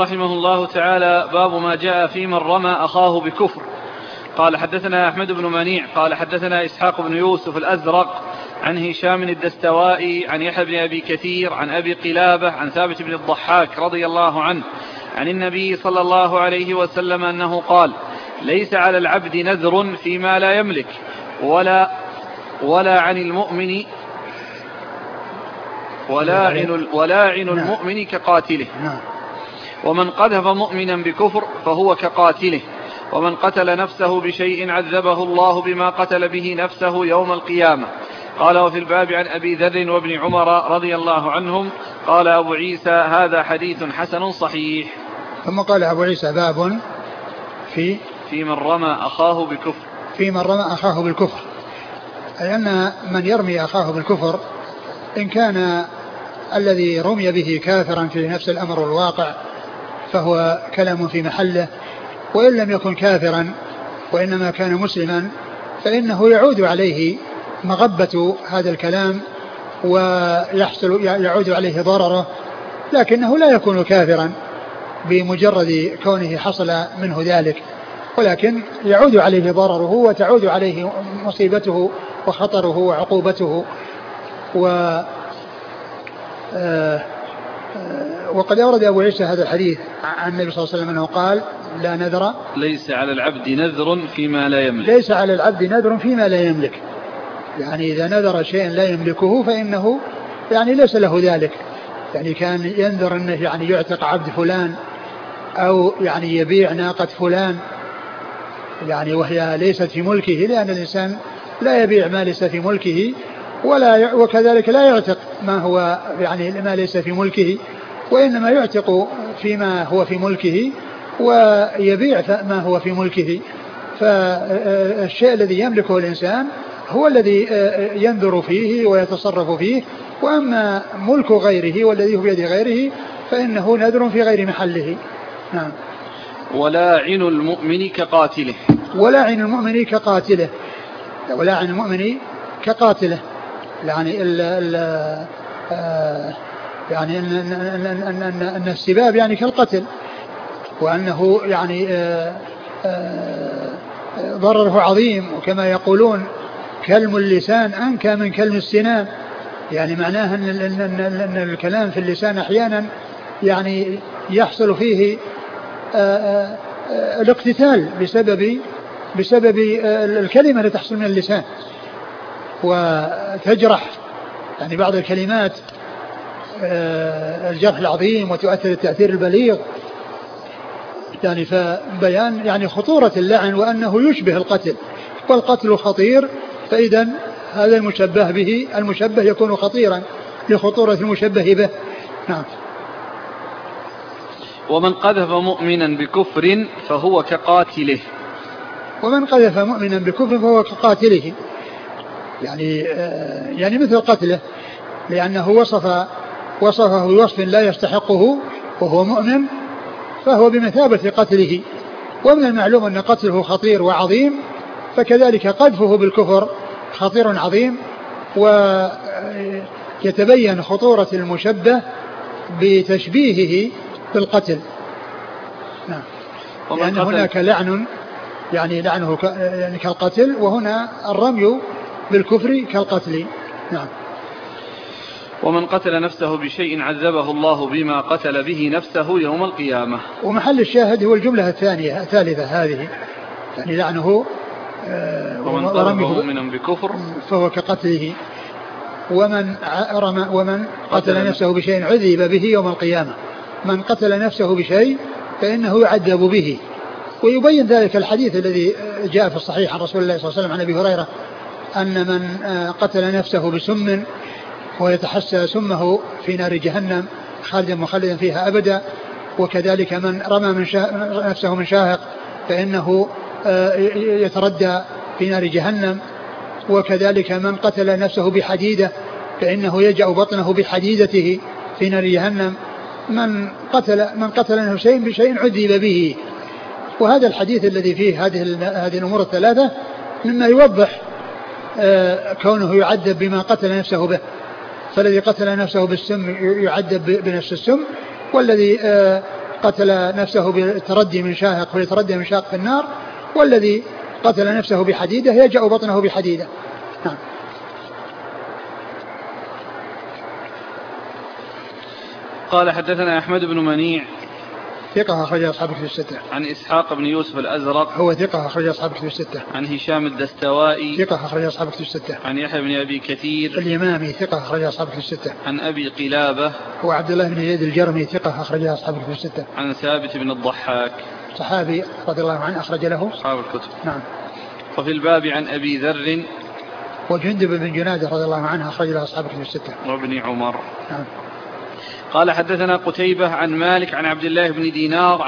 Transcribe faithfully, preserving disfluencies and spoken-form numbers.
رحمه الله تعالى. باب ما جاء في من رمى أخاه بكفر. قال حدثنا أحمد بن منيع قال حدثنا إسحاق بن يوسف الأزرق عن هشام الدستوائي عن يحيى بن أبي كثير عن أبي قلابة عن ثابت بن الضحاك رضي الله عنه عن النبي صلى الله عليه وسلم أنه قال: ليس على العبد نذر فيما لا يملك ولا ولا عن المؤمن ولاعن ولاعن المؤمن كقاتله، ومن قذف مؤمنا بكفر فهو كقاتله، ومن قتل نفسه بشيء عذبه الله بما قتل به نفسه يوم القيامة. قال: وفي الباب عن أبي ذر وابن عمر رضي الله عنهم. قال أبو عيسى: هذا حديث حسن صحيح. ثم قال أبو عيسى: باب في في من رمى أخاه بكفر. في من رمى أخاه بالكفر، أي أن من يرمي أخاه بالكفر إن كان الذي رمي به كافرا في نفس الأمر الواقع فهو كلام في محله، وإن لم يكن كافرا وإنما كان مسلما فإنه يعود عليه مغبة هذا الكلام ويحصل يعود عليه ضرره، لكنه لا يكون كافرا بمجرد كونه حصل منه ذلك، ولكن يعود عليه ضرره وتعود عليه مصيبته وخطره وعقوبته. و آه وقد أورد أبو عيسى هذا الحديث عن النبي صلى الله عليه وسلم أنه قال: لا نذر ليس على العبد نذر فيما لا يملك. ليس على العبد نذر فيما لا يملك، يعني إذا نذر شيئا لا يملكه فإنه يعني ليس له ذلك، يعني كان ينذر أنه يعني يعتق عبد فلان أو يعني يبيع ناقة فلان يعني وهي ليست في ملكه، لأن الإنسان لا يبيع ما ليس في ملكه ولا وكذلك لا يعتق ما هو يعني ما ليس في ملكه، وإنما يعتق فيما هو في ملكه ويبيع ما هو في ملكه. فالشيء الذي يملكه الإنسان هو الذي ينذر فيه ويتصرف فيه، وأما ملك غيره والذي هو بيد غيره فإنه نذر في غير محله. نعم. ولاعن المؤمن كقاتله. ولاعن المؤمن كقاتله. ولاعن المؤمن كقاتله، يعني ال ال آه يعني أن, أن, أن, أن, أن السباب يعني كالقتل، وأنه يعني آه آه ضرره عظيم، وكما يقولون كلم اللسان أنكى من كلم السنان، يعني معناه أن, أن, أن, أن الكلام في اللسان أحيانا يعني يحصل فيه آآ آآ الاقتتال بسبب بسبب الكلمة التي تحصل من اللسان وتجرح، يعني بعض الكلمات الجرح العظيم وتؤثر التأثير البليغ، يعني فبيان يعني خطورة اللعن وأنه يشبه القتل، والقتل خطير، فإذا هذا المشبه به المشبه يكون خطيرا لخطورة المشبه به. نعم. ومن قذف مؤمنا بكفر فهو كقاتله. ومن قذف مؤمنا بكفر فهو كقاتله، يعني يعني مثل قتله، لأنه وصف وصفه بوصف لا يستحقه وهو مؤمن، فهو بمثابة قتله. ومن المعلوم أن قتله خطير وعظيم، فكذلك قذفه بالكفر خطير عظيم، ويتبين خطورة المشبه بتشبيهه بالقتل. نعم. لأن هناك لعن يعني لعنه يعني كالقتل، وهنا الرمي بالكفر كالقتل. نعم. ومن قتل نفسه بشيء عذبه الله بما قتل به نفسه يوم القيامة. ومحل الشاهد هو الجملة الثانية الثالثة هذه، يعني لعنه ومن قتل مؤمنا بكفر فهو كقتله، ومن رمى ومن قتل نفسه بشيء عذب به يوم القيامة. من قتل نفسه بشيء فإنه يعذب به. ويبين ذلك الحديث الذي جاء في الصحيح عن رسول الله صلى الله عليه وسلم عن أبي هريرة أن من قتل نفسه بسم ويتحسى سمه في نار جهنم خالدا مخلدا فيها أبدا، وكذلك من رمى من نفسه من شاهق فإنه يتردى في نار جهنم، وكذلك من قتل نفسه بحديدة فإنه يجأ بطنه بحديدته في نار جهنم. من قتل من قتل نفسه شيء بشيء عذب به. وهذا الحديث الذي فيه هذه هذه الأمور الثلاثة مما يوضح كونه يعذب بما قتل نفسه به، فالذي قتل نفسه بالسم يعذب بنفس السم، والذي قتل نفسه بالتردي من شاهق فيتردى من شاهق في النار، والذي قتل نفسه بحديدة يجأ بطنه بحديدة. نعم. قال حدثنا أحمد بن منيع ثقة أخرج أصحاب الكتب الستة. عن إسحاق بن يوسف الأزرق هو ثقة أخرج أصحاب الكتب الستة. عن هشام الدستوائي ثقة أخرج أصحاب الكتب الستة. عن يحيى بن أبي كثير اليمامي ثقة أخرج أصحاب الكتب الستة. عن أبي قلابة هو عبد الله بن زيد الجرمي ثقة أخرج أصحاب الكتب الستة. عن ثابت بن الضحاك صحابي رضي الله عنه أخرج له أصحاب الكتب. نعم. وفي الباب عن أبي ذر وجندب بن جنادة رضي الله عنه أخرج له أصحاب الكتب الستة. وابن عمر. نعم. قال حدثنا قتيبة عن مالك عن عبد الله بن دينار